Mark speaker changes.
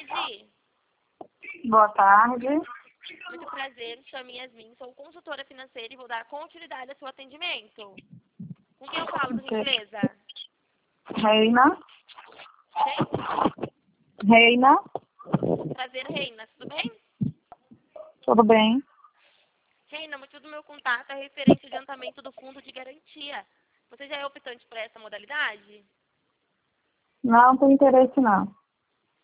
Speaker 1: tarde.
Speaker 2: Boa tarde.
Speaker 1: Muito prazer, me chamo Yasmin, sou consultora financeira e vou dar continuidade ao seu atendimento. Com quem eu falo, por gentileza?
Speaker 2: Reina.
Speaker 1: Quem?
Speaker 2: Reina.
Speaker 1: Prazer, Reina, tudo bem?
Speaker 2: Tudo bem?
Speaker 1: Reina, o motivo do meu contato é referente ao adiantamento do fundo de garantia. Você já é optante por essa modalidade?
Speaker 2: Não tem interesse, não.